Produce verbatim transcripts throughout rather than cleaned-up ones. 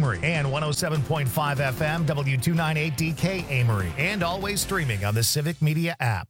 Amory, and one oh seven point five F M, W two ninety-eight D K Amory, and always streaming on the Civic Media app.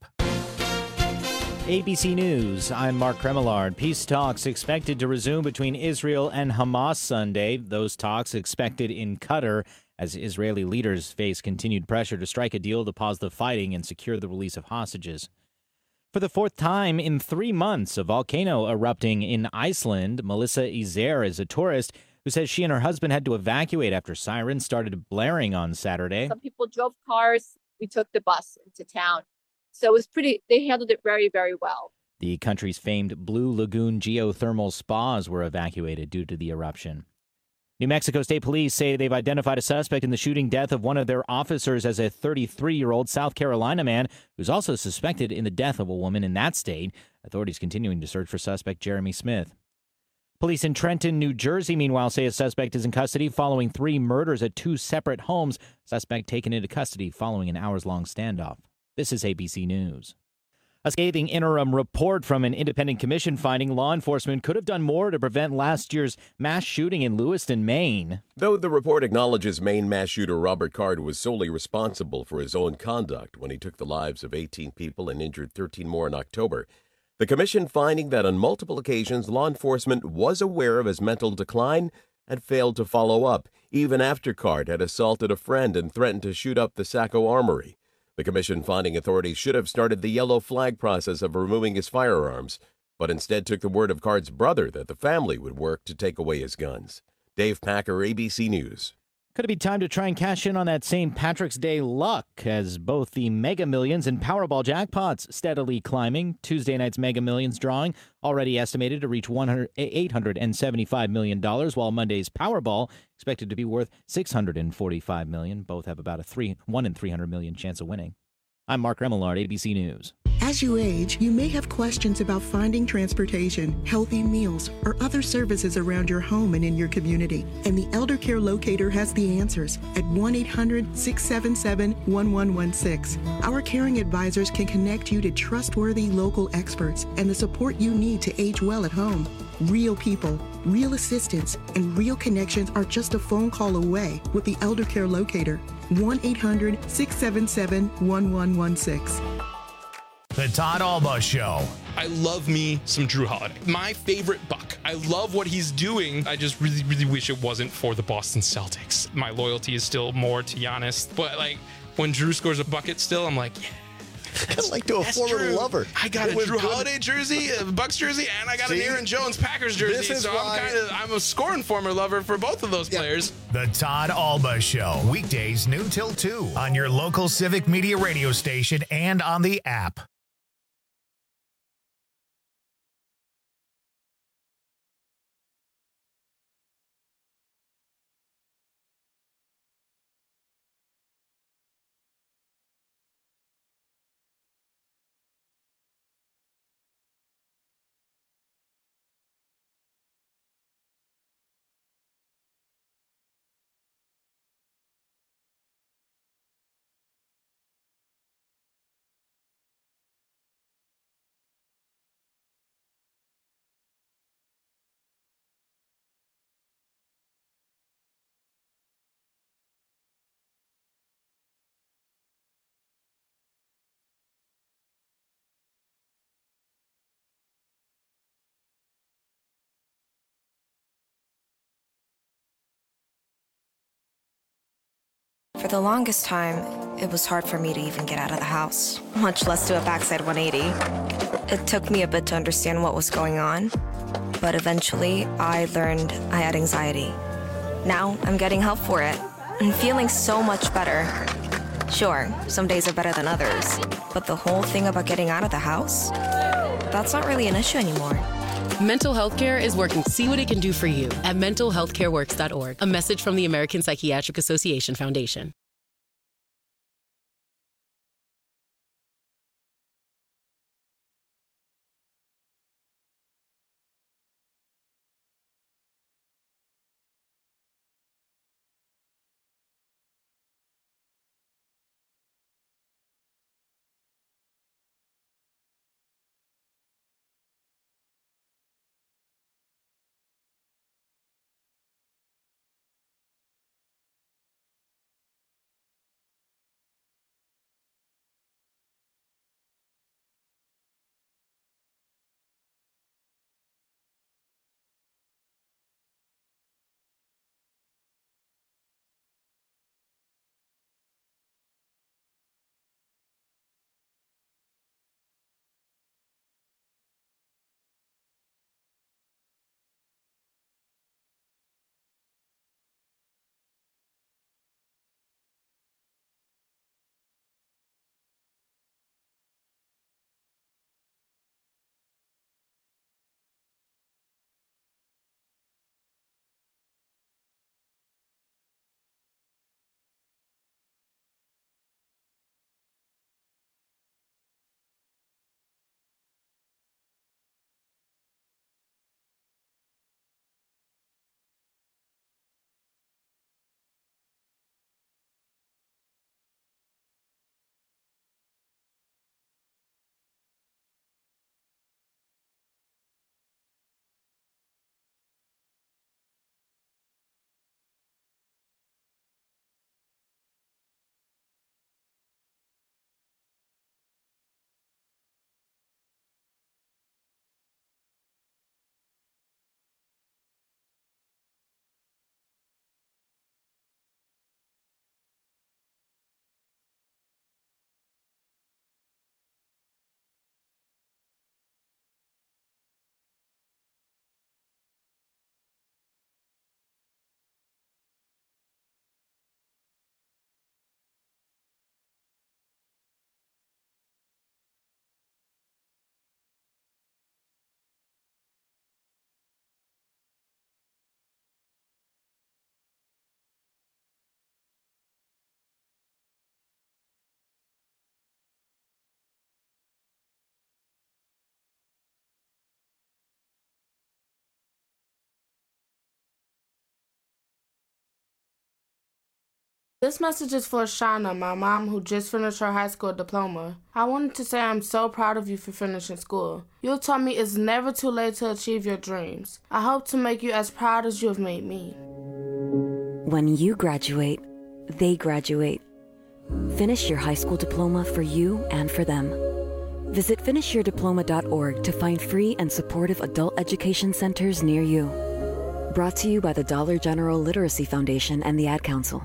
A B C News, I'm Mark Kremillard. Peace talks expected to resume between Israel and Hamas Sunday. Those talks expected in Qatar as Israeli leaders face continued pressure to strike a deal to pause the fighting and secure the release of hostages. For the fourth time in three months, a volcano erupting in Iceland. Melissa Izer is a tourist who says she and her husband had to evacuate after sirens started blaring on Saturday. Some people drove cars. We took the bus into town. So it was pretty, they handled it very, very well. The country's famed Blue Lagoon geothermal spas were evacuated due to the eruption. New Mexico State Police say they've identified a suspect in the shooting death of one of their officers as a thirty-three-year-old South Carolina man who's also suspected in the death of a woman in that state. Authorities continuing to search for suspect Jeremy Smith. Police in Trenton, New Jersey, meanwhile, say a suspect is in custody following three murders at two separate homes. Suspect taken into custody following an hours-long standoff. This is A B C News. A scathing interim report from an independent commission finding law enforcement could have done more to prevent last year's mass shooting in Lewiston, Maine. Though the report acknowledges Maine mass shooter Robert Card was solely responsible for his own conduct when he took the lives of eighteen people and injured thirteen more in October, the commission finding that on multiple occasions law enforcement was aware of his mental decline and failed to follow up, even after Card had assaulted a friend and threatened to shoot up the Saco Armory. The commission finding authorities should have started the yellow flag process of removing his firearms, but instead took the word of Card's brother that the family would work to take away his guns. Dave Packer, A B C News. Could it be time to try and cash in on that Saint Patrick's Day luck as both the Mega Millions and Powerball jackpots steadily climbing? Tuesday night's Mega Millions drawing already estimated to reach eight hundred seventy-five million dollars, while Monday's Powerball expected to be worth six hundred forty-five million dollars. Both have about a three, one in three hundred million chance of winning. I'm Mark Remillard, A B C News. As you age, you may have questions about finding transportation, healthy meals, or other services around your home and in your community. And the Elder Care Locator has the answers at one eight hundred six seven seven one one one six. Our caring advisors can connect you to trustworthy local experts and the support you need to age well at home. Real people, real assistance, and real connections are just a phone call away with the Elder Care Locator. one eight hundred six seven seven one one one six. The Todd Alba Show. I love me some Drew Holiday. My favorite Buck. I love what he's doing. I just really, really wish it wasn't for the Boston Celtics. My loyalty is still more to Giannis. But like when Drew scores a bucket still, I'm like, yeah. Kind of like to a former Drew. lover. I got It a was Drew good. Holiday jersey, a Bucks jersey, and I got See? an Aaron Jones Packers jersey. This is so why- I'm kind of I'm a scoring former lover for both of those Yeah. players. The Todd Alba Show. Weekdays noon till two on your local Civic Media radio station and on the app. For the longest time, it was hard for me to even get out of the house, much less do a backside one eighty. It took me a bit to understand what was going on, but eventually I learned I had anxiety. Now I'm getting help for it and feeling so much better. Sure, some days are better than others, but the whole thing about getting out of the house, that's not really an issue anymore. Mental health care is working. See what it can do for you at mental health care works dot org. A message from the American Psychiatric Association Foundation. This message is for Shauna, my mom, who just finished her high school diploma. I wanted to say I'm so proud of you for finishing school. You taught me it's never too late to achieve your dreams. I hope to make you as proud as you have made me. When you graduate, they graduate. Finish your high school diploma for you and for them. Visit finish your diploma dot org to find free and supportive adult education centers near you. Brought to you by the Dollar General Literacy Foundation and the Ad Council.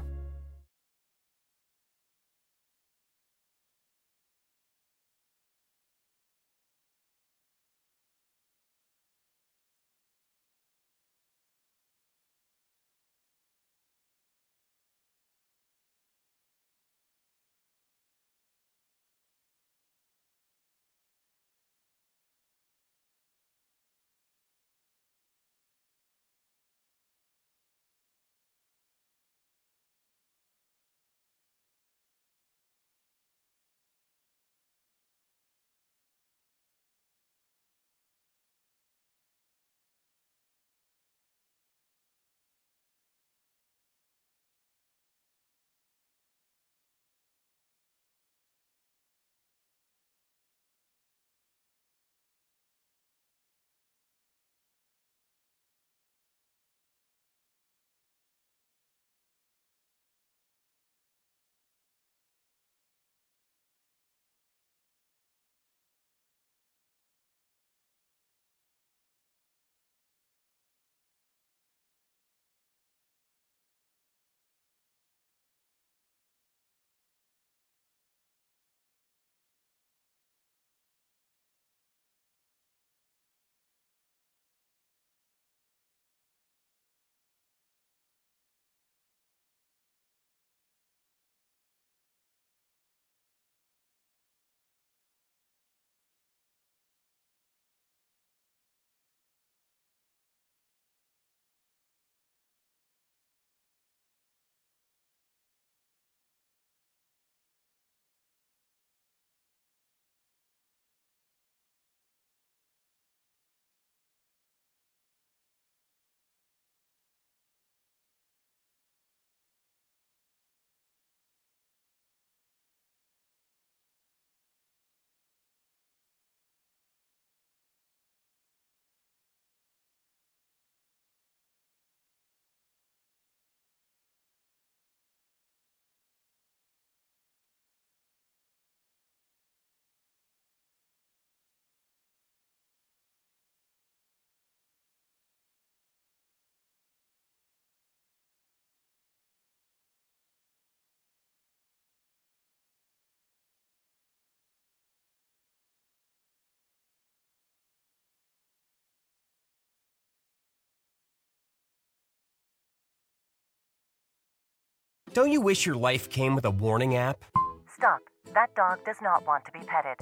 Don't you wish your life came with a warning app? Stop. That dog does not want to be petted.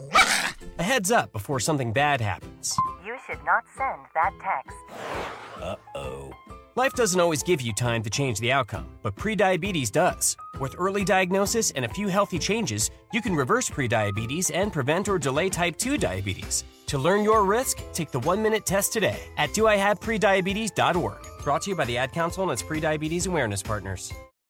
A heads up before something bad happens. You should not send that text. Uh-oh. Life doesn't always give you time to change the outcome, but prediabetes does. With early diagnosis and a few healthy changes, you can reverse prediabetes and prevent or delay type two diabetes. To learn your risk, take the one-minute test today at do I have prediabetes dot org. Brought to you by the Ad Council and its prediabetes awareness partners.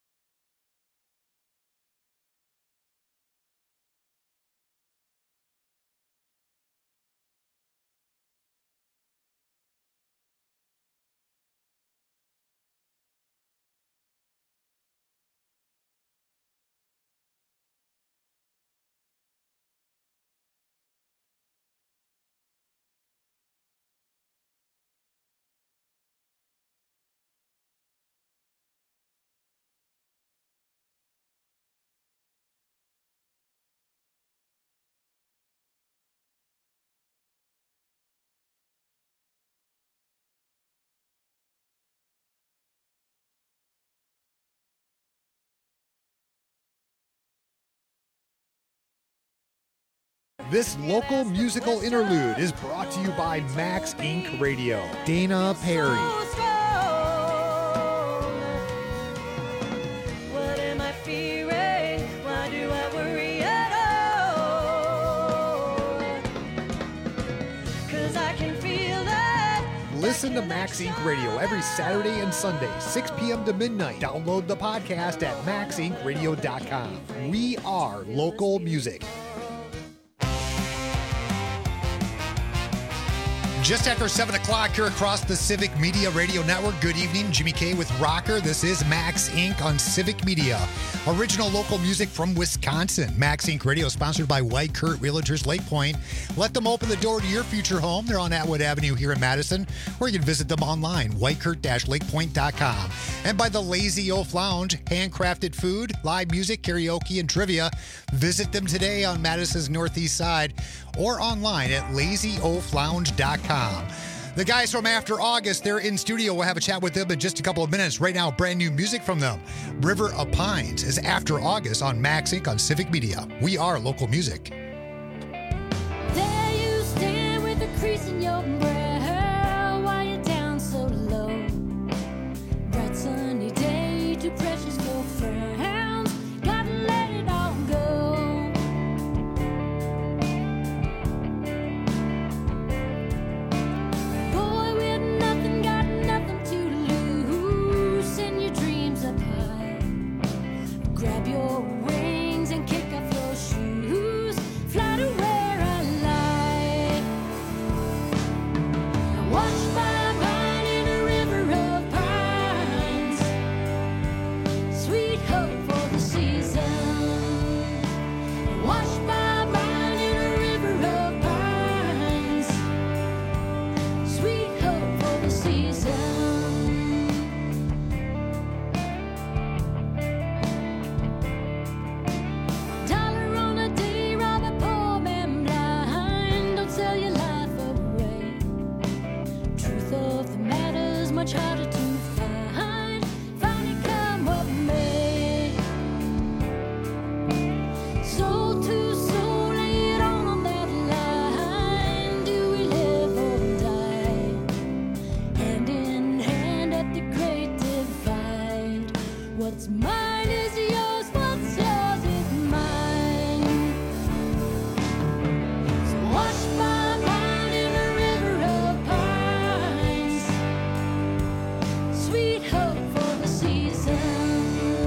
This local musical interlude is brought to you by Max Incorporated. Radio. Dana Perry. What am I fearing? Why do I worry at all? 'Cause I can feel that. Listen to Max Inc Radio every Saturday and Sunday, six p.m. to midnight. Download the podcast at max inc radio dot com. We are local music. Just after seven o'clock here across the Civic Media Radio Network. Good evening, Jimmy K with Rocker. This is Max Incorporated on Civic Media. Original local music from Wisconsin. Max Incorporated Radio sponsored by White Kurt Realtors Lake Point. Let them open the door to your future home. They're on Atwood Avenue here in Madison, or you can visit them online, white kurt dash lake point dot com. And by the Lazy Oaf Lounge, handcrafted food, live music, karaoke, and trivia. Visit them today on Madison's northeast side or online at lazy oaf lounge dot com. The guys from After August, they're in studio. We'll have a chat with them in just a couple of minutes. Right now, brand new music from them. River of Pines is After August on Max Incorporated on Civic Media. We are local music. There you stand with a crease in your brow while you're down so low. Bright sunny day, too precious for frowns. Gotta let it all go. Boy with nothing, got nothing to lose. Send your dreams up high. Grab your wings and kick off your shoes. Fly to where I lie. Watch my mind in a river of pines. Sweet hope for the season. Watch my mind in a river of pines. Sweet hope for the season. Dollar on a day, rob a poor man blind. Don't sell your life away. Truth of the matter's much harder to find. Find it come what may. Soul to soul, lay it on on that line. Do we live or die? Hand in hand at the great divide. What's mine is yours, what's yours is mine. So watch my mind in a river of pines. Sweet hope for the season.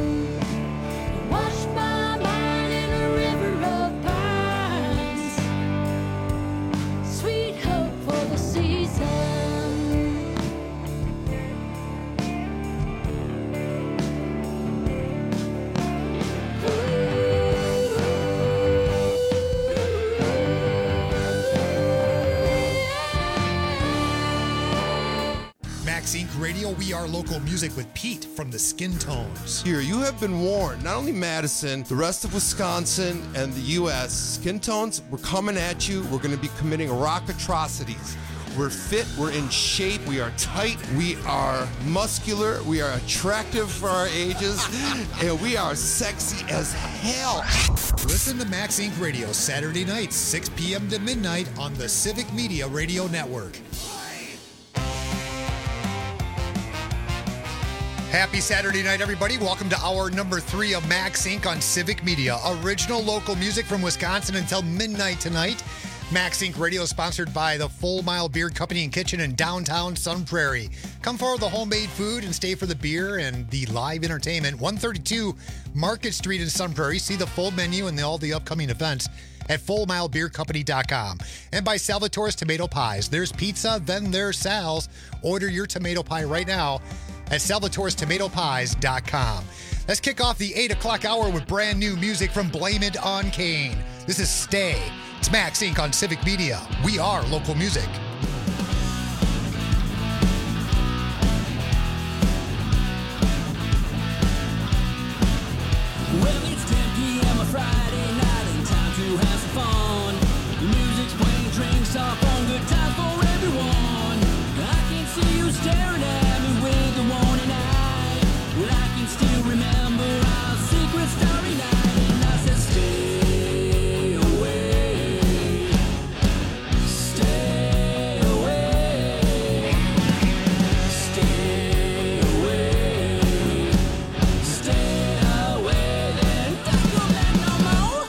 Watch my mind in a river of pines. Sweet hope for the season. Max Incorporated Radio, we are local music with Pete from the Skin Tones. Here, you have been warned. Not only Madison, the rest of Wisconsin and the U S Skin Tones, we're coming at you. We're going to be committing rock atrocities. We're fit, we're in shape, we are tight, we are muscular, we are attractive for our ages, and we are sexy as hell. Listen to Max Incorporated Radio Saturday nights, six p.m. to midnight on the Civic Media Radio Network. Happy Saturday night, everybody. Welcome to hour number three of Max Incorporated on Civic Media. Original local music from Wisconsin until midnight tonight. Max Incorporated Radio is sponsored by the Full Mile Beer Company and Kitchen in downtown Sun Prairie. Come for the homemade food and stay for the beer and the live entertainment. one thirty-two Market Street in Sun Prairie. See the full menu and the, all the upcoming events at full mile beer company dot com. And by Salvatore's Tomato Pies. There's pizza, then there's Sal's. Order your tomato pie right now at salvatores tomato pies dot com. Let's kick off the eight o'clock hour with brand new music from Blame It on Kane. This is Stay. It's Max Incorporated on Civic Media. We are local music. Well, it's ten p.m. a Friday night and time to have some fun. The music's playing, drinks up on, good times for everyone. I can see you staring at me with the warning eye. Well, I can still remember our secret starry night, and I said, stay away, stay away, stay away, stay away, then don't go back no more.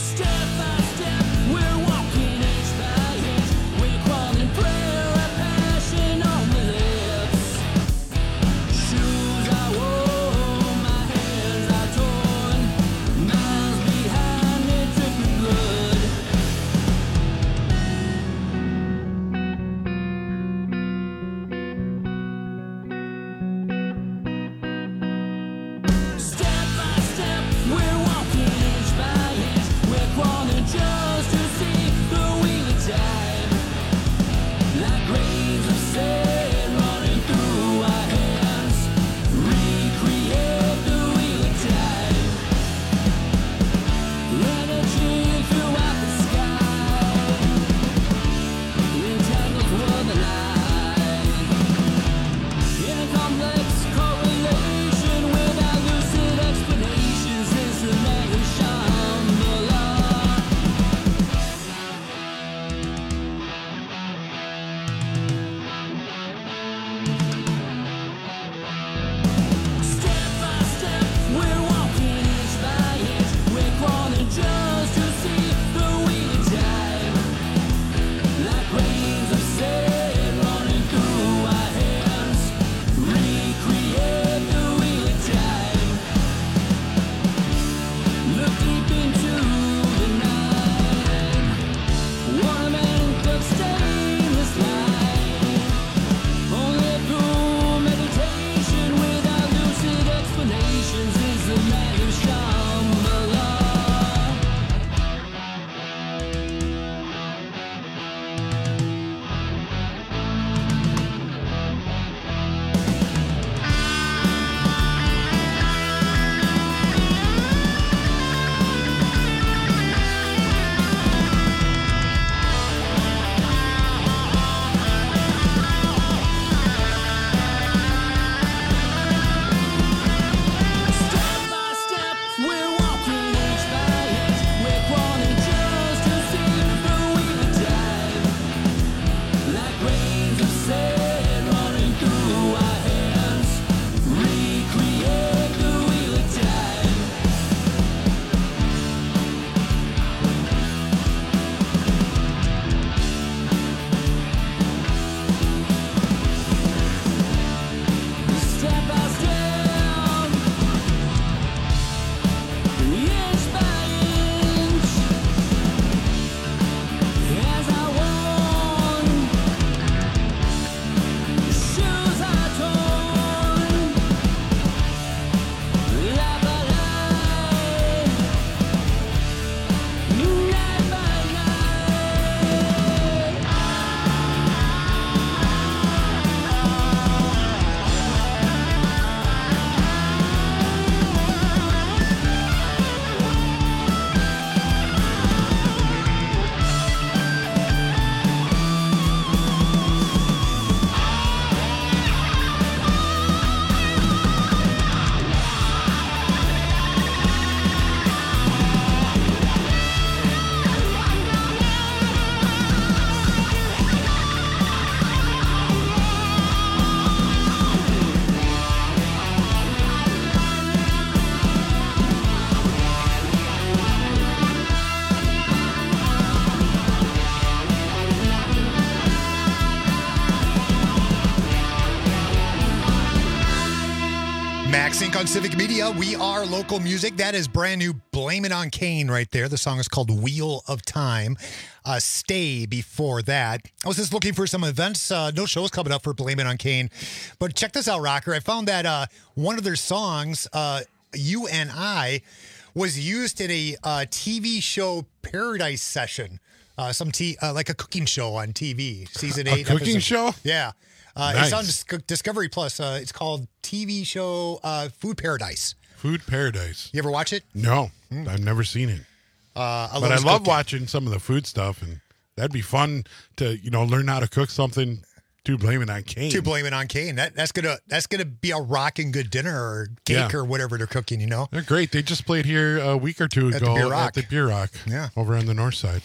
Sync on Civic Media. We are local music. That is brand new Blame It on Kane right there. The song is called Wheel of Time. Uh, Stay before that. I was just looking for some events. Uh, no shows coming up for Blame It on Kane. But check this out, Rocker. I found that uh, one of their songs, uh, You and I, was used in a uh, T V show Paradise Session. Uh, some t- uh, like a cooking show on T V. Season eight. A cooking episode. show? Yeah. Uh, Nice. It's on Dis- Discovery Plus. Uh, it's called T V show uh, Food Paradise. Food Paradise. You ever watch it? No, I've never seen it. Uh, I but I love love cooking. watching some of the food stuff, and that'd be fun to you know learn how to cook something. To blame it on Kane. To blame it on Kane. That that's gonna that's gonna be a rocking good dinner or cake Yeah. or whatever they're cooking. You know. They're great. They just played here a week or two At the ago Beer Rock. at the Beer Rock. Yeah. Over on the north side.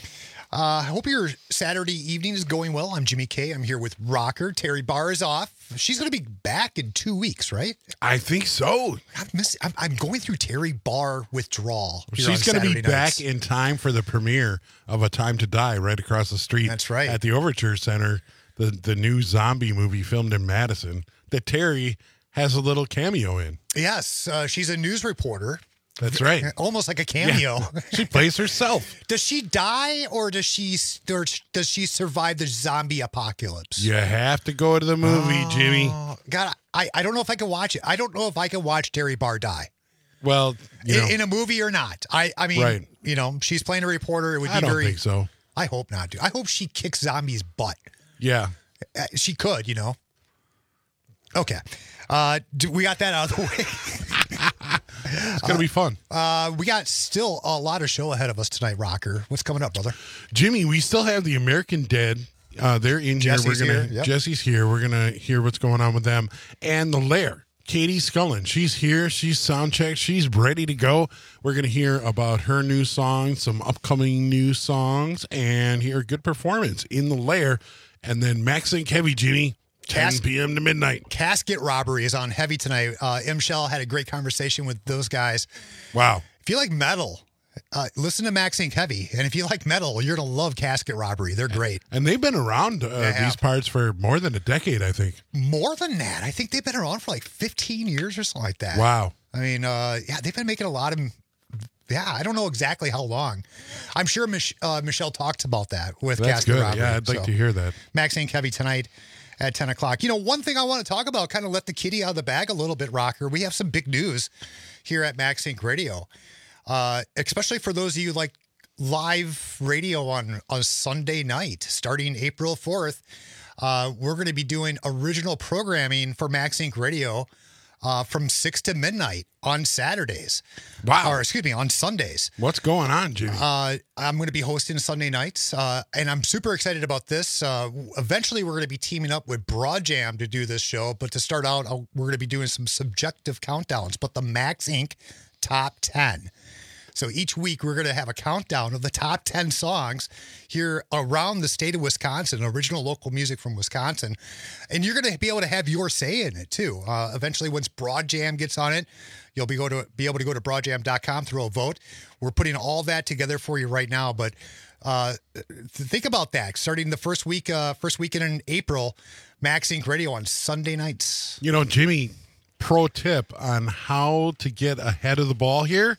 I uh, hope your Saturday evening is going well. I'm Jimmy K. I'm here with Rocker. Terry Barr is off. She's going to be back in two weeks, right? I think so. I'm, miss- I'm, I'm going through Terry Barr withdrawal. She's going to be back in time for the premiere of A Time to Die right across the street. That's right. At the Overture Center, the, the new zombie movie filmed in Madison that Terry has a little cameo in. Yes, uh, she's a news reporter. That's right. Almost like a cameo. Yeah. She plays herself. Does she die or does she or does she survive the zombie apocalypse? You have to go to the movie, oh, Jimmy. God, I, I don't know if I can watch it. I don't know if I can watch Terry Barr die. Well, you know, in, in a movie or not. I, I mean, right. you know, she's playing a reporter. It would be I don't very. think so. I hope not, dude. I hope she kicks zombies' butt. Yeah, uh, she could. You know. Okay, uh, do, we got that out of the way. It's going to uh, be fun. Uh, we got still a lot of show ahead of us tonight, Rocker. What's coming up, brother? Jimmy, we still have the American Dead. Uh, they're in Jesse's here. We're gonna here. Yep. Jesse's here. We're gonna hear what's going on with them. And the Lair, Katie Scullen. She's here. She's sound checked. She's ready to go. We're gonna hear about her new songs, some upcoming new songs, and hear a good performance in the Lair. And then Max Inc Heavy, Jimmy. ten p.m. to midnight. Casket Robbery is on Heavy tonight. Uh, M. Shell had a great conversation with those guys. Wow. If you like metal, uh, listen to Max Inc Heavy. And if you like metal, you're going to love Casket Robbery. They're great. And they've been around uh, these parts for more than a decade, I think. More than that. I think they've been around for like fifteen years or something like that. Wow. I mean, uh, yeah, they've been making a lot of... Yeah, I don't know exactly how long. I'm sure Mich- uh, Michelle talked about that with That's Casket good. Robbery. Yeah, I'd like so. to hear that. Max Inc Heavy tonight at ten o'clock. You know, one thing I want to talk about, kind of let the kitty out of the bag a little bit, Rocker. We have some big news here at Max Inc Radio, uh, especially for those of you like live radio on, on Sunday night, starting April fourth. Uh, we're going to be doing original programming for Max Inc Radio uh, from six to midnight on Saturdays. Wow. Or excuse me, on Sundays. What's going on, Jimmy? Uh, I'm going to be hosting Sunday nights, uh, and I'm super excited about this. Uh, eventually, we're going to be teaming up with Broad Jam to do this show, but to start out, I'll, we're going to be doing some subjective countdowns, but the Max Inc Top ten. So each week, we're going to have a countdown of the top ten songs here around the state of Wisconsin, original local music from Wisconsin. And you're going to be able to have your say in it, too. Uh, eventually, once Broad Jam gets on it, you'll be, go to, be able to go to broad jam dot com, throw a vote. We're putting all that together for you right now. But uh, think about that. Starting the first week, uh, first weekend in April, Max Inc Radio on Sunday nights. You know, Jimmy, pro tip on how to get ahead of the ball here.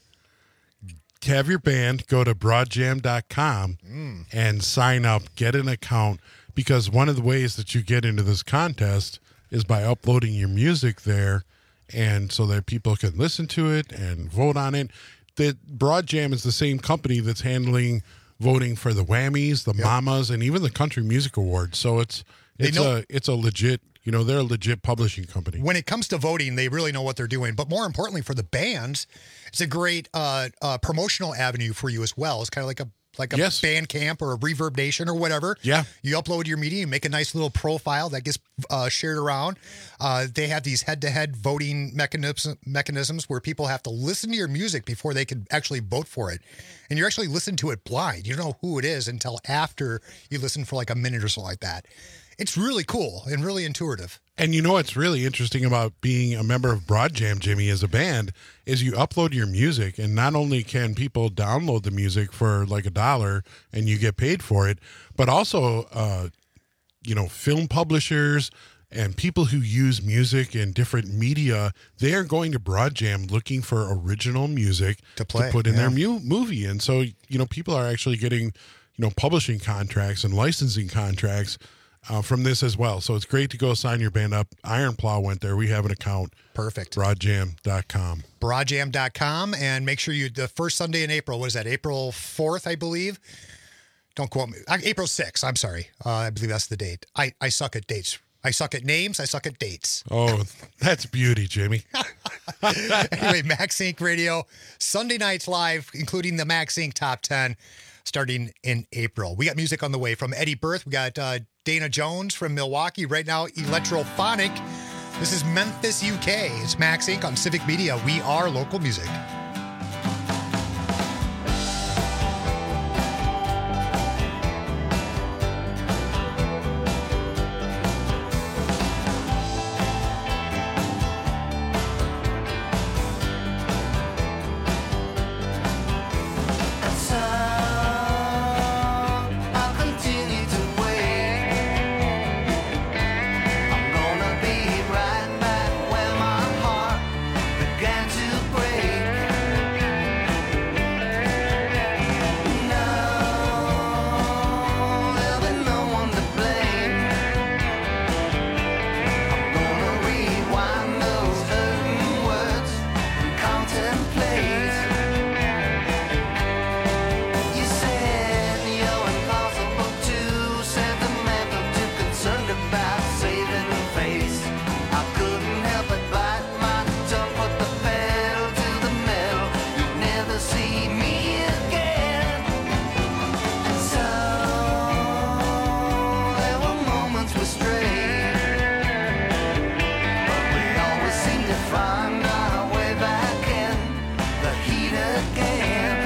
Have your band go to broad jam dot com mm. and sign up, get an account, because one of the ways that you get into this contest is by uploading your music there, and so that people can listen to it and vote on it. That Broad Jam is the same company that's handling voting for the Whammies, the yep. Mamas, and even the Country Music Awards. So it's it's a it's a legit, you know, they're a legit publishing company. When it comes to voting, they really know what they're doing. But more importantly, for the bands, it's a great uh, uh, promotional avenue for you as well. It's kind of like a like a yes. Bandcamp or a Reverb Nation or whatever. Yeah. You upload your media, you make a nice little profile that gets uh, shared around. Uh, they have these head-to-head voting mechanism, mechanisms where people have to listen to your music before they can actually vote for it. And you're actually listening to it blind. You don't know who it is until after you listen for like a minute or so like that. It's really cool and really intuitive. And you know what's really interesting about being a member of Broad Jam, Jimmy, as a band, is you upload your music, and not only can people download the music for like a dollar and you get paid for it, but also, uh, you know, film publishers and people who use music in different media, they are going to Broad Jam looking for original music to, play, to put in yeah. their mu- movie. And so, you know, people are actually getting, you know, publishing contracts and licensing contracts Uh, from this as well. So it's great to go sign your band up. Iron Plow went there. We have an account. Perfect. broad jam dot com. broad jam dot com, and make sure you, the first Sunday in April, what is that, April fourth, I believe? Don't quote me. April sixth, I'm sorry. Uh, I believe that's the date. I, I suck at dates. I suck at names. I suck at dates. Oh, that's beauty, Jimmy. Anyway, Max Inc Radio, Sunday nights live, including the Max Inc Top ten, starting in April. We got music on the way from Eddie Berth. We got uh, Dana Jones from Milwaukee. Right now, Electrophonic. This is Memphis, U K. It's Max Inc on Civic Media. We are local music. again.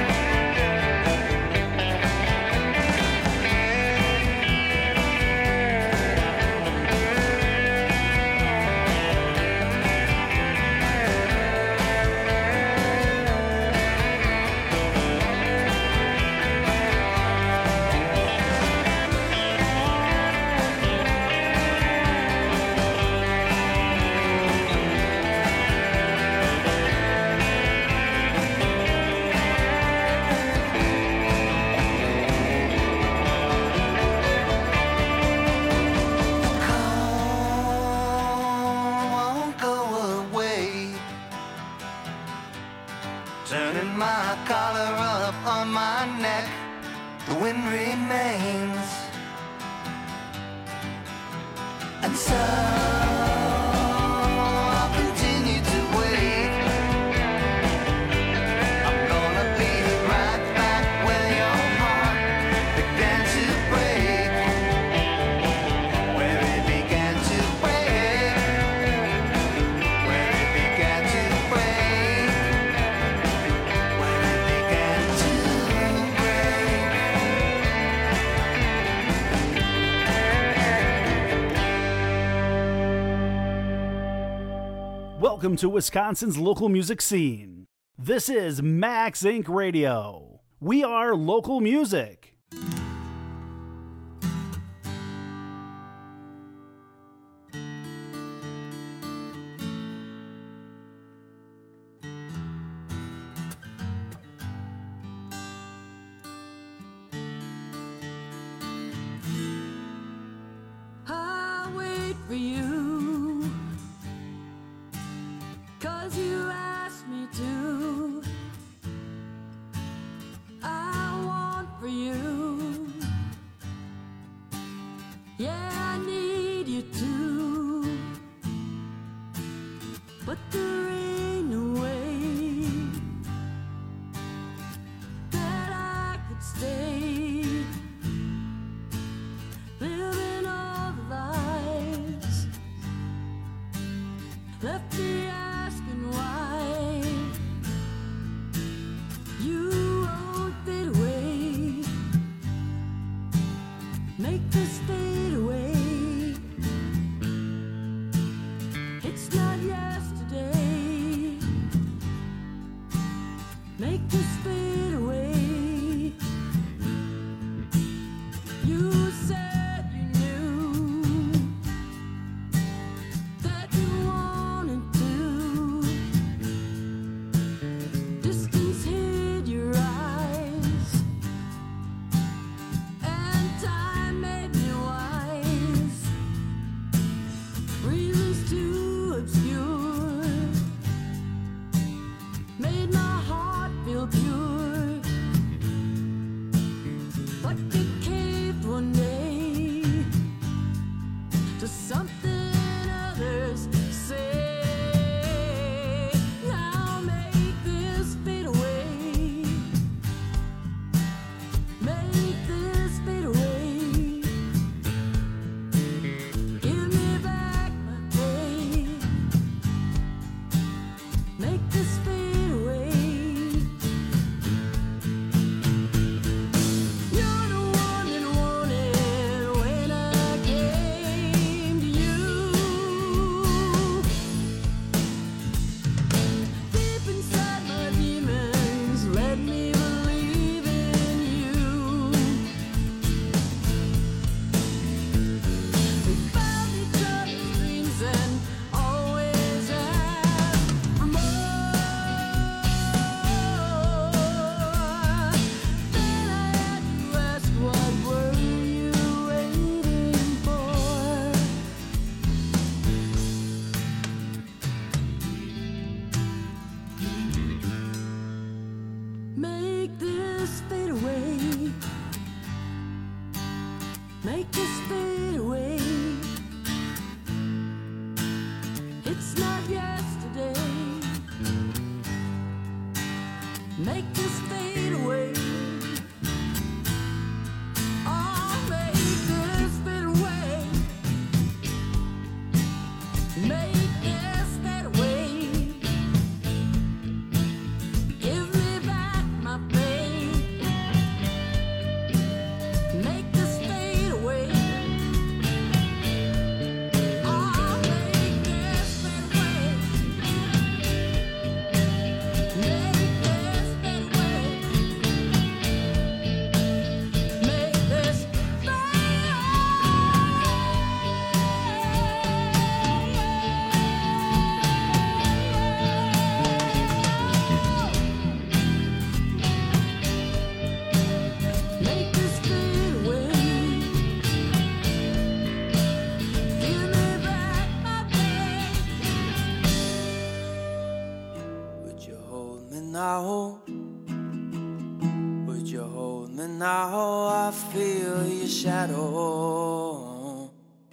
Won't go away. Turning my collar up on my neck, the wind remains. And so I'll continue to wait. I'm gonna be right back where your heart began to break. Where it began to break. Where it began to break. Where it began to break. Welcome to Wisconsin's local music scene. This is Max Inc Radio. We are local music. I'll wait for you, 'cause you asked me to. I want for you. Yeah, I need you too. But there ain't no way that I could stay living all the lives left me asking why you won't fade away. Make this fade away. It's not yesterday. Make this fade away. You said you knew that you wanted to. Distance hid your eyes, and time made me wise. Reasons too obscure made my heart feel pure. But you caved one day to something others say. Now make this fade away. Make this fade away. Give me back my day. Make this fade away. You're the one that wanted when I came to you. Deep inside my demons, let me believe in you. We found each other's dreams and always have for more. Then I had to ask, what were you waiting for? Make this fade away. Make this fade away. It's not yesterday. Make this fade away. Oh, make this fade away. Make this fade away. Give me back Would you hold me now? I feel your shadow.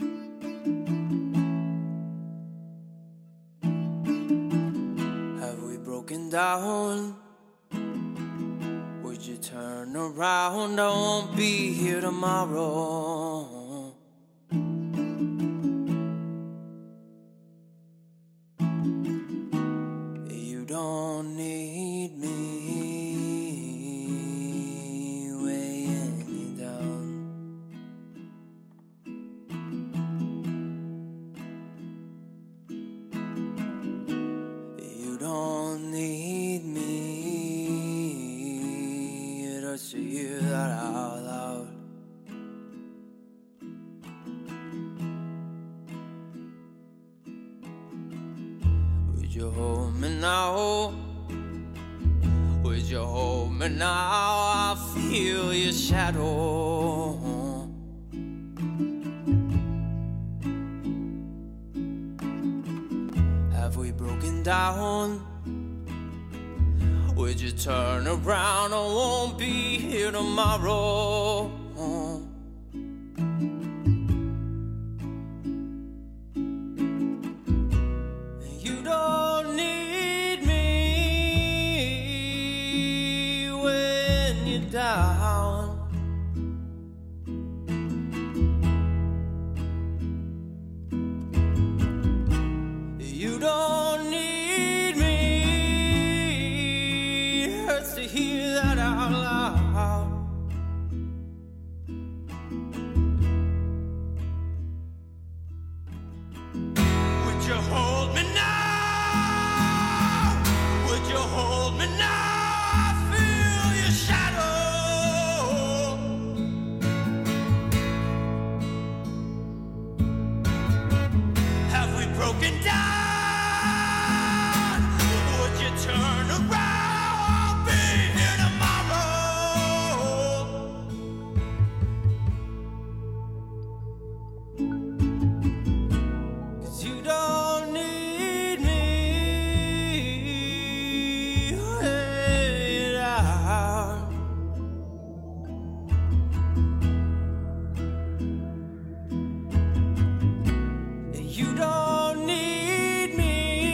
Have we broken down? Would you turn around? I won't be here tomorrow. You don't need me weighing you down. You don't need me. It hurts to hear that out loud. Would you hold me now? Would you hold me now? I feel your shadow. Have we broken down? Would you turn around? I won't be here tomorrow. You don't need me when you're down. You don't need me. It hurts to hear that out loud. Would you hold me now? Would you hold me now? I feel your shadow. Have we broken down? Would you turn around? I'll be here tomorrow. 'Cause you don't need me way down. You don't need me.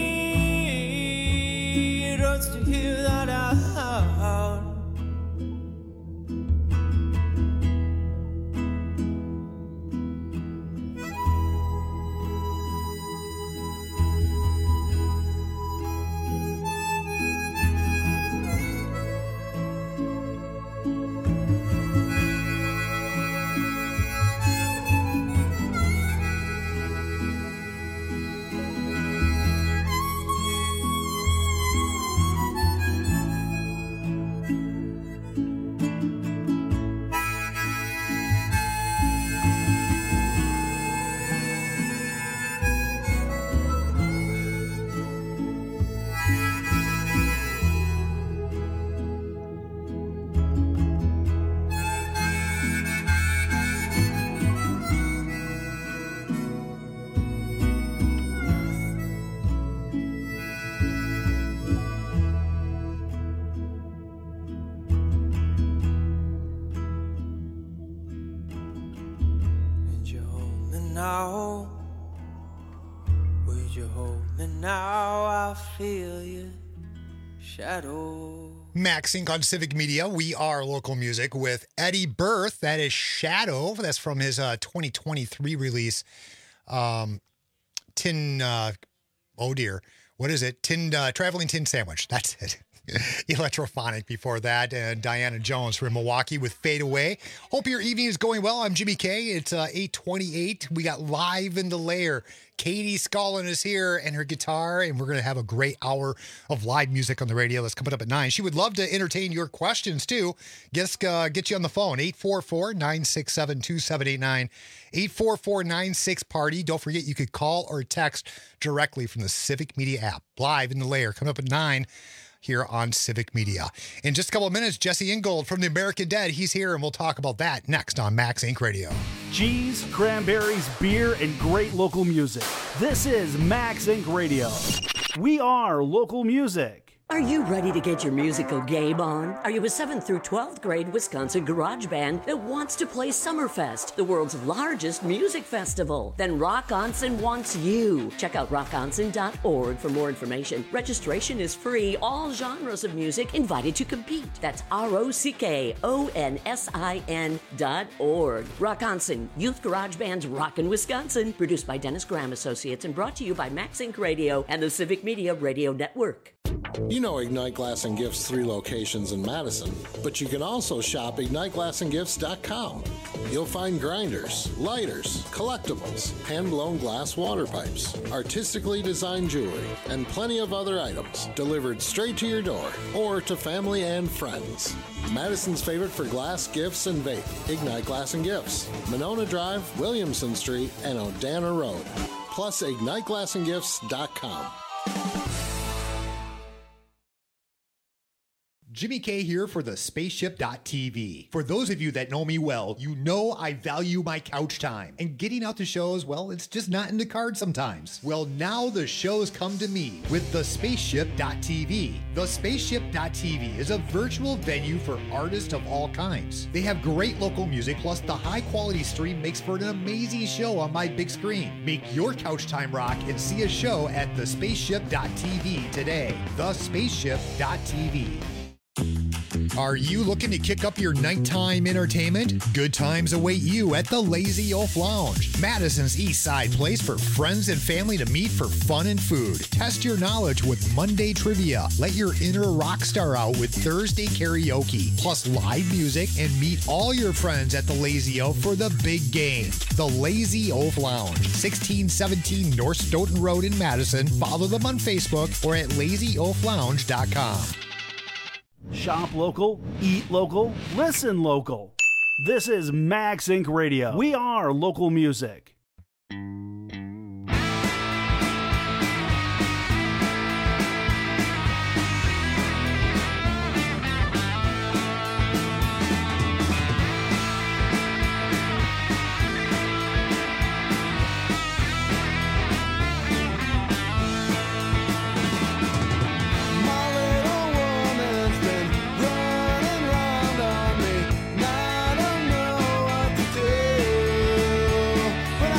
It hurts to hear that out loud. Would you hold me now? Would you hold me now? I feel your shadow. Max Inc on Civic Media. We are local music with Eddie Berth. That is Shadow. That's from his uh, twenty twenty-three release. Um, tin, uh, oh dear. What is it? Tin, uh, Traveling Tin Sandwich. That's it. Electrophonic before that. And Diana Jones from Milwaukee with Fade Away. Hope your evening is going well. I'm Jimmy K. It's uh, eight twenty-eight. We got Live in the Lair. Katie Scullin is here and her guitar, and we're going to have a great hour of live music on the radio that's coming up at nine. She would love to entertain your questions, too. Get, uh, get you on the phone, eight four four, nine six seven, two seven eight nine, eight four four nine six party. Don't forget, you could call or text directly from the Civic Media app. Live in the Lair, coming up at nine. Here on Civic Media. In just a couple of minutes, Jesse Ingold from the American Dead. He's here, and we'll talk about that next on Max Inc Radio. Cheese, cranberries, beer, and great local music. This is Max Inc Radio. We are local music. Are you ready to get your musical game on? Are you a seventh through twelfth grade Wisconsin garage band that wants to play Summerfest, the world's largest music festival? Then Rock Onsen wants you. Check out rock onsen dot org for more information. Registration is free. All genres of music invited to compete. That's R O C K O N S I N dot org. Rock Onsen, Youth Garage Band's Rockin' Wisconsin. Produced by Dennis Graham Associates and brought to you by Max Inc Radio and the Civic Media Radio Network. You know Ignite Glass and Gifts' three locations in Madison, but you can also shop ignite glass and gifts dot com. You'll find grinders, lighters, collectibles, hand-blown glass water pipes, artistically designed jewelry, and plenty of other items delivered straight to your door or to family and friends. Madison's favorite for glass, gifts, and vape, Ignite Glass and Gifts, Monona Drive, Williamson Street, and Odana Road. Plus ignite glass and gifts dot com. Jimmy K here for the spaceship dot t v. For those of you that know me well, you know I value my couch time. And getting out to shows, well, it's just not in the cards sometimes. Well, now the shows come to me with the spaceship dot t v. The spaceship dot t v is a virtual venue for artists of all kinds. They have great local music, plus the high quality stream makes for an amazing show on my big screen. Make your couch time rock and see a show at the spaceship dot t v today. the spaceship dot t v. Are you looking to kick up your nighttime entertainment? Good times await you at the Lazy Oaf Lounge, Madison's East Side place for friends and family to meet for fun and food. Test your knowledge with Monday trivia. Let your inner rock star out with Thursday karaoke, plus live music, and meet all your friends at the Lazy Oaf for the big game. The Lazy Oaf Lounge, sixteen seventeen North Stoughton Road in Madison. Follow them on Facebook or at lazy oaf lounge dot com. Shop local, eat local, listen local. This is Max Inc Radio. We are local music. But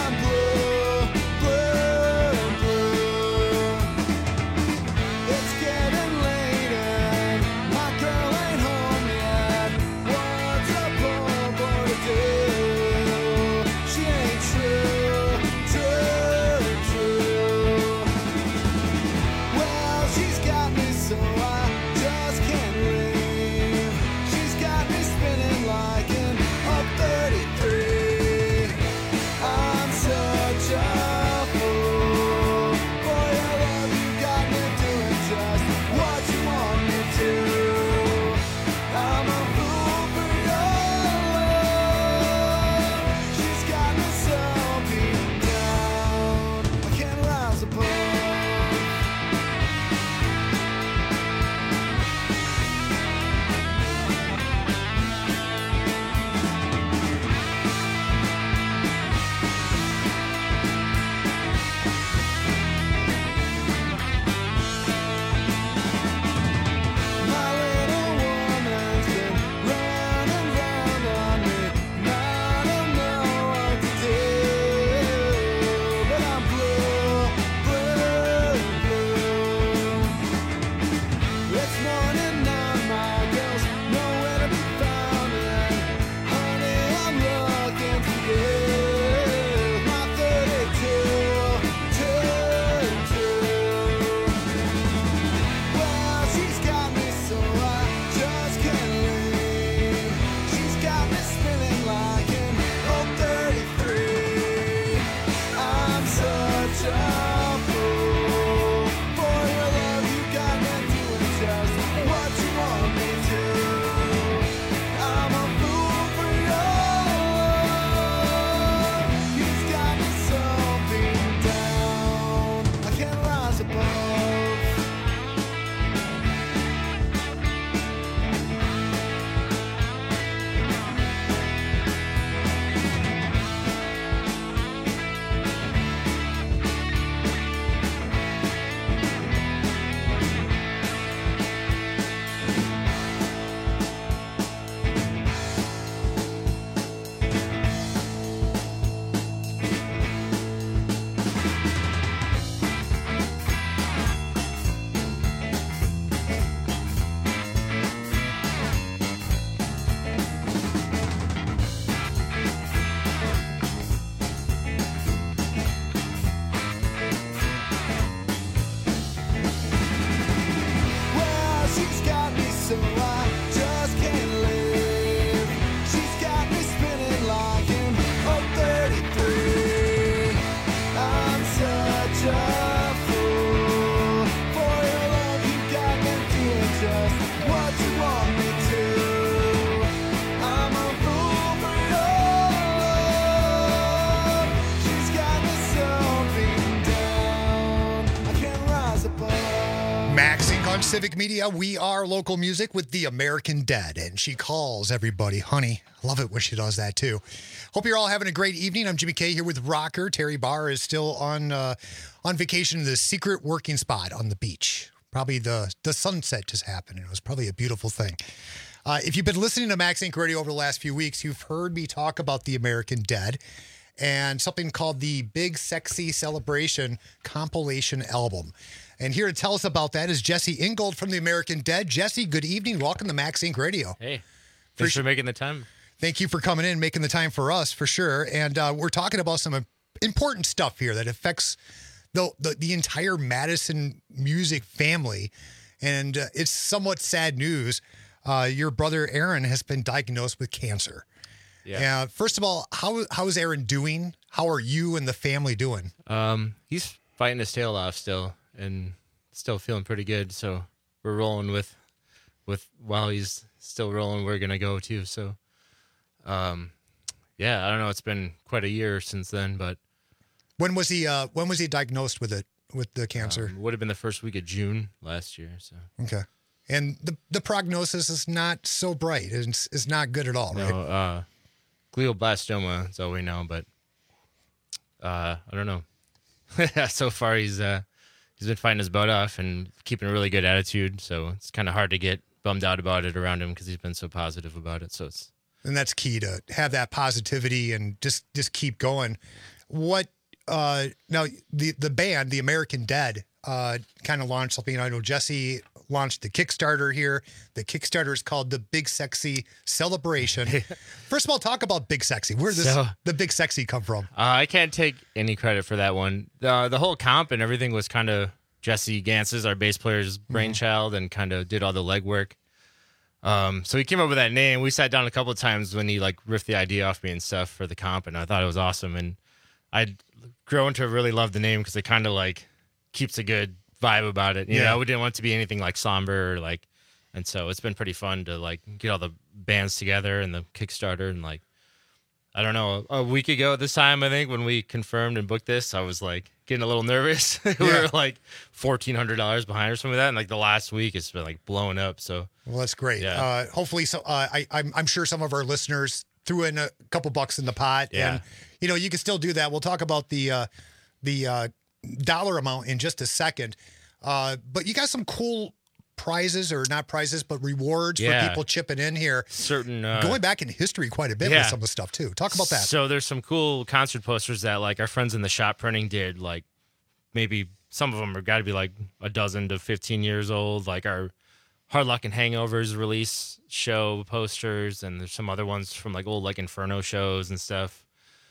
Civic Media, we are local music with the American Dead, and she calls everybody honey. Love it when she does that too. Hope you're all having a great evening. I'm Jimmy K here with Rocker. Terry Barr is still on uh, on vacation in the secret working spot on the beach. Probably the the sunset just happened, and it was probably a beautiful thing. Uh, if you've been listening to Max Inc Radio over the last few weeks, you've heard me talk about the American Dead and something called the Big Sexy Celebration compilation album. And here to tell us about that is Jesse Ingold from the American Dead. Jesse, good evening. Welcome to Max Inc Radio. Hey, thanks for making the time. Thank you for coming in, making the time for us, for sure. And uh, we're talking about some important stuff here that affects the the, the entire Madison music family. And uh, it's somewhat sad news. Uh, your brother Aaron has been diagnosed with cancer. Yeah. Uh, first of all, how how is Aaron doing? How are you and the family doing? Um, he's fighting his tail off still, and still feeling pretty good. So we're rolling with, with while he's still rolling, we're gonna go too. So, um, yeah, I don't know. It's been quite a year since then, but when was he? Uh, when was he diagnosed with it with the cancer? Um, would have been the first week of June last year. So okay, and the the prognosis is not so bright. It's it's not good at all, right? No, uh, glioblastoma is all we know, but uh, I don't know. So far, he's uh, he's been fighting his butt off and keeping a really good attitude. So it's kind of hard to get bummed out about it around him because he's been so positive about it. So it's and that's key to have that positivity and just just keep going. What uh, now the the band, the American Dead, uh, kind of launched something. I know Jesse launched the Kickstarter here. The Kickstarter is called the Big Sexy Celebration. First of all, talk about Big Sexy. Where does So- the Big Sexy come from? Uh, I can't take any credit for that one. The the whole comp and everything was kind of Jesse Gantz's, our bass player's brainchild, and kind of did all the legwork. Um, so he came up with that name. We sat down a couple of times when he like riffed the idea off me and stuff for the comp, and I thought it was awesome. And I'd grown to really love the name because it kind of like keeps a good vibe about it. You Yeah. know, we didn't want it to be anything like somber or like, and so it's been pretty fun to like get all the bands together and the Kickstarter and like. I don't know, a week ago this time, I think, when we confirmed and booked this, I was like getting a little nervous. we Yeah. were like fourteen hundred dollars behind or something like that. And like the last week, it's been like blowing up. So, Well, that's great. Yeah. Uh, hopefully, so uh, I, I'm, I'm sure some of our listeners threw in a couple bucks in the pot, Yeah. and you know you can still do that. We'll talk about the uh, the uh, dollar amount in just a second. Uh, but you got some cool prizes, or not prizes, but rewards Yeah. for people chipping in here. certain. Uh, Going back in history quite a bit yeah. with some of the stuff too. Talk about that. So, there's some cool concert posters that like our friends in the shop printing did. Like, maybe some of them are got to be like a dozen to fifteen years old. Like, our Hard Luck and Hangovers release show posters, and there's some other ones from like old like Inferno shows and stuff.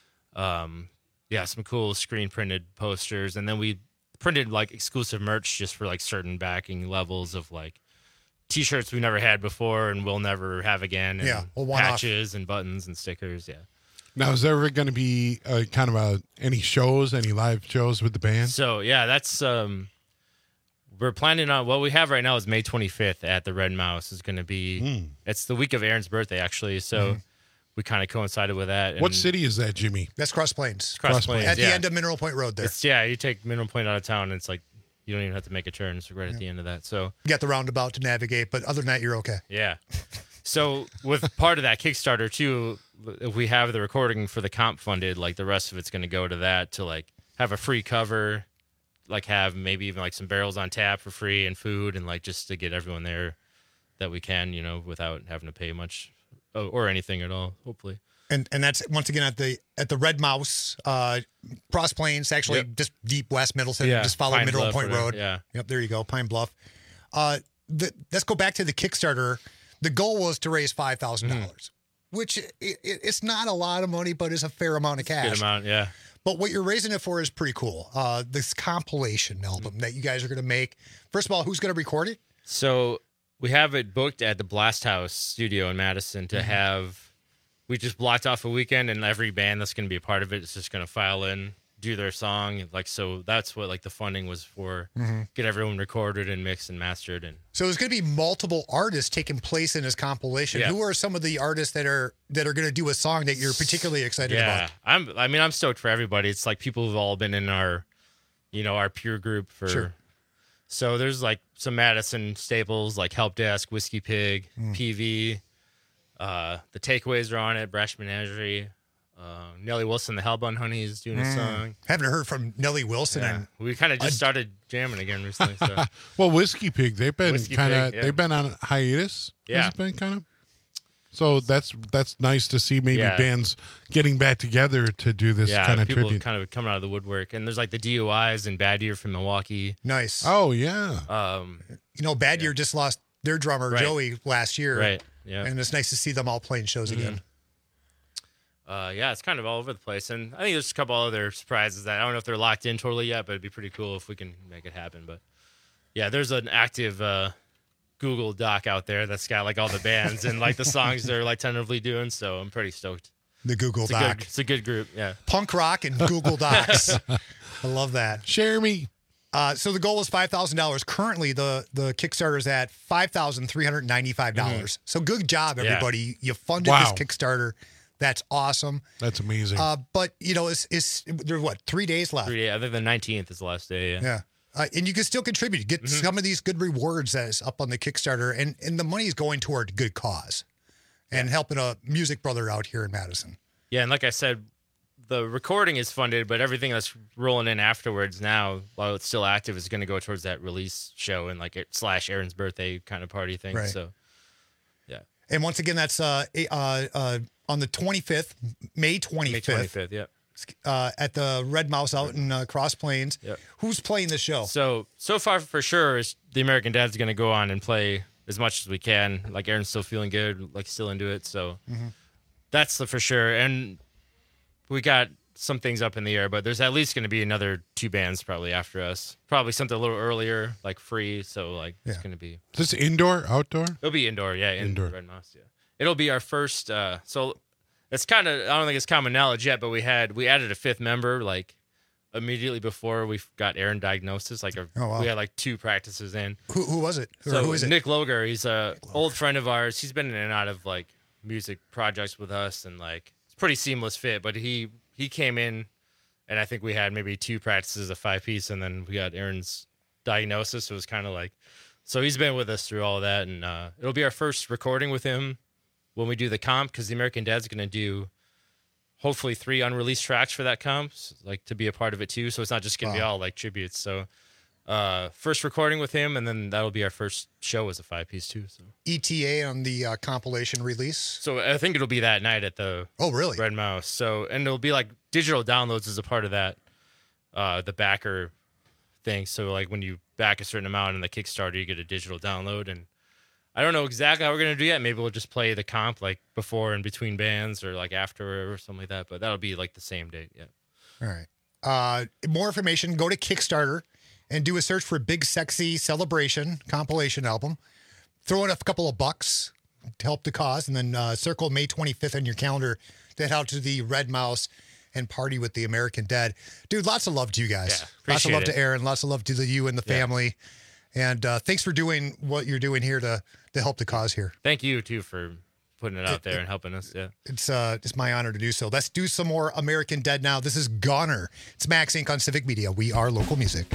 Um, yeah, some cool screen printed posters, and then we printed like exclusive merch just for like certain backing levels of like t-shirts we never had before and we'll never have again. And Yeah, well, one-off. patches and buttons and stickers. Yeah. Now, is there ever going to be uh, kind of a, any shows, any live shows with the band? So yeah, that's um, we're planning on what we have right now is May twenty-fifth at the Red Mouse is going to be. Mm. It's the week of Aaron's birthday actually, so Mhm. we kind of coincided with that. What and- city is that, Jimmy? That's Cross Plains. Cross Plains, At yeah. the end of Mineral Point Road there. It's, yeah, you take Mineral Point out of town, and it's like you don't even have to make a turn. It's right at the end of that. So You got the roundabout to navigate, but other than that, you're okay. yeah. So with part of that Kickstarter too, if we have the recording for the comp funded, like the rest of it's going to go to that to like have a free cover, like have maybe even like some barrels on tap for free and food, and like just to get everyone there that we can, you know, without having to pay much uh, or anything at all. Hopefully. And and that's once again at the at the Red Mouse, uh, Cross Plains, actually Yep. just deep West Middleton. Yeah, Just follow Pine Mineral Bluff Point or whatever, Road. yeah. Yep, there you go, Pine Bluff. Uh, the, let's go back to the Kickstarter. The goal was to raise five thousand dollars, which it, it, it's not a lot of money, but it's a fair amount of cash. Good amount, yeah. But what you're raising it for is pretty cool. Uh, this compilation album that you guys are going to make. First of all, who's going to record it? So we have it booked at the Blast House studio in Madison to Mhm. have. We just blocked off a weekend, and every band that's going to be a part of it is just going to file in, do their song. Like, so that's what like the funding was for. Mhm. Get everyone recorded and mixed and mastered. And So there's going to be multiple artists taking place in this compilation. Yeah. Who are some of the artists that are that are going to do a song that you're particularly excited yeah, about? I'm. I mean, I'm stoked for everybody. It's like people who've all been in our, you know, our peer group for Sure. So there's like some Madison staples like Help Desk, Whiskey Pig, Mm. P V. Uh, the Takeaways are on it. Brash Menagerie. Uh, Nelly Wilson, the Hellbun Honey, is doing a Mm. song. Haven't heard from Nelly Wilson. Yeah. And We kind of just I- started jamming again recently. So Well, Whiskey Pig, they've been Whiskey kind of Pig, yeah. they've been on hiatus. Yeah. Has it been kind of. So that's that's nice to see maybe Yeah. bands getting back together to do this yeah, kind of people tribute. kind of coming out of the woodwork, and there's like the D U Is and Bad Year from Milwaukee. Nice. Oh yeah. Um, You know, Bad Year just lost their drummer, Right. Joey, last year. Right, yeah. And it's nice to see them all playing shows Mhm. again. Uh, yeah, it's kind of all over the place, and I think there's a couple other surprises that I don't know if they're locked in totally yet, but it'd be pretty cool if we can make it happen. But yeah, there's an active uh, Google Doc out there that's got like all the bands and like the songs they're like tentatively doing. So I'm pretty stoked. The Google It's a Doc. good, it's a good group. Yeah, Punk rock and Google Docs. I love that. Share me. Uh, so the goal is five thousand dollars. Currently, the the Kickstarter is at five thousand three hundred ninety-five dollars. Mhm. So good job, Yeah. everybody. You funded Wow. this Kickstarter. That's awesome. That's amazing. Uh, but, you know, it's, it's there's what, three days left? Three, I think the nineteenth is the last day. Yeah. Yeah. Uh, and you can still contribute. Get Mm-hmm. some of these good rewards that's up on the Kickstarter. And, and the money is going toward good cause and helping a music brother out here in Madison. Yeah, and like I said, the recording is funded, but everything that's rolling in afterwards now, while it's still active, is going to go towards that release show and like it, slash Aaron's birthday kind of party thing. Right. So, yeah, And once again, that's uh, a- uh, uh, on the twenty-fifth, May twenty-fifth. May twenty-fifth. Yeah. Uh, at the Red Mouse out in uh, Cross Plains. Yep. Who's playing the show? So so far for sure is the American Dad's going to go on and play as much as we can. Like Aaron's still feeling good, like still into it. So Mhm. that's the for sure. And we got some things up in the air, but there's at least going to be another two bands probably after us. Probably something a little earlier, like free. So like it's Yeah. going to be. Is this indoor, outdoor? It'll be indoor, yeah, in Indoor. Red Mouse, yeah. It'll be our first. Uh, so it's kind of I don't think it's common knowledge yet, but we had we added a fifth member like immediately before we got Aaron diagnosis. Like a, Oh, wow. we had like two practices in. Who, who was it? Or So who is it? Nick Loger, he's a old friend of ours. He's been in and out of like music projects with us, and like it's a pretty seamless fit. But he he came in, and I think we had maybe two practices of five piece, and then we got Aaron's diagnosis. So it was kind of like, so he's been with us through all that, and uh, it'll be our first recording with him when we do the comp, because the American Dad's going to do hopefully three unreleased tracks for that comp, s- like to be a part of it too. So it's not just going to be Wow. all like tributes. So uh, first recording with him, and then that'll be our first show as a five piece too. So E T A on the uh, compilation release. so I think it'll be that night at the Oh, really? Red Mouse. So and it'll be like digital downloads as a part of that, uh, the backer thing. So like when you back a certain amount in the Kickstarter, you get a digital download. And I don't know exactly how we're gonna do yet. Maybe we'll just play the comp like before and between bands, or like after or something like that. But that'll be like the same date. Yeah. All right. Uh, more information, go to Kickstarter and do a search for Big Sexy Celebration compilation album. Throw in a couple of bucks to help the cause, and then uh, circle May twenty-fifth on your calendar to head out to the Red Mouse and party with the American Dead. Dude, lots of love to you guys. Yeah, lots of appreciate love it. to Aaron. Lots of love to the, you and the Yeah. family. And uh, thanks for doing what you're doing here to to help the cause here. Thank you too for putting it out there and helping us. Yeah. It's uh, it's my honor to do so. Let's do some more American Dead now. This is Goner. It's Max Incorporated on Civic Media. We are local music.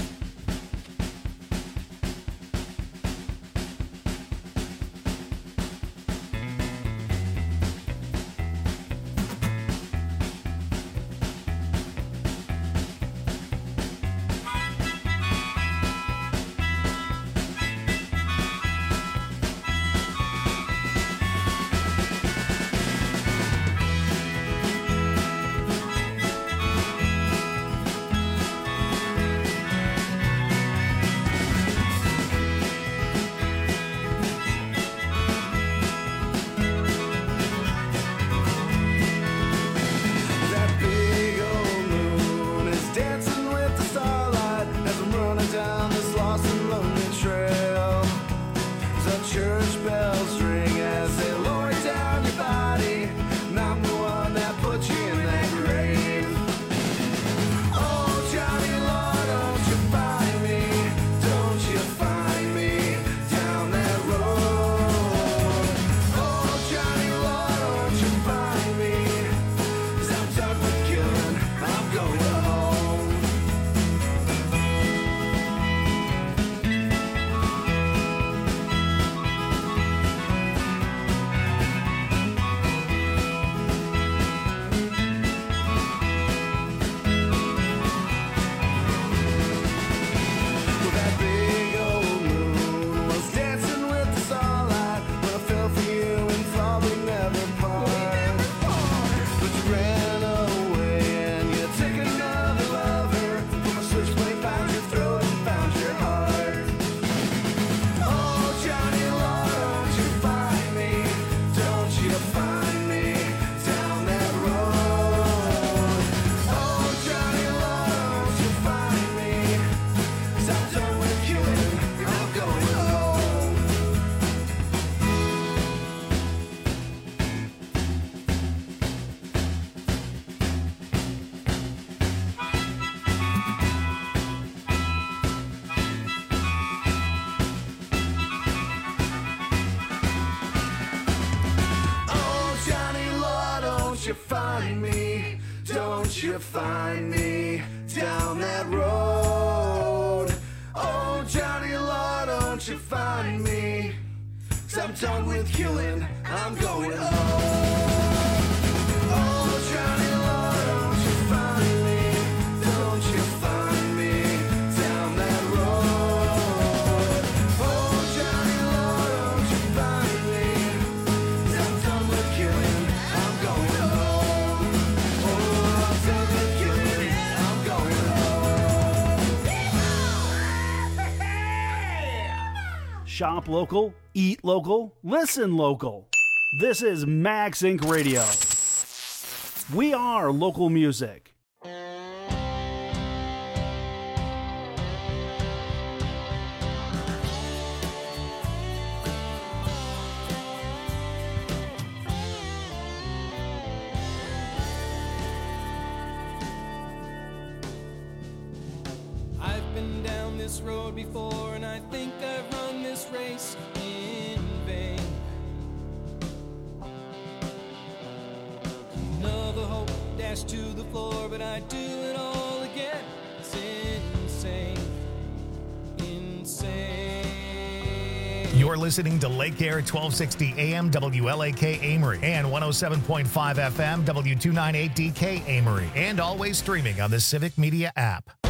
you find me, don't you find me down that road. Oh, Johnny Law, don't you find me, 'cause I'm done with killing, I'm going home. Oh, Johnny Law, don't you find me, don't you find me down that road. Oh, Johnny Law, don't you find me, 'cause I'm done with killing, I'm going home. Oh, I'm done with killing, I'm going home. Shop local, eat local, listen local. This is Max Inc Radio. We are local music. I've been down this road before, and I think I've run this race in vain. Another hope dashed to the floor, but I do it all again. It's insane, insane. You're listening to Lake Air twelve sixty A M W L A K Amory and one oh seven point five F M W two ninety-eight D K Amory, and always streaming on the Civic Media app.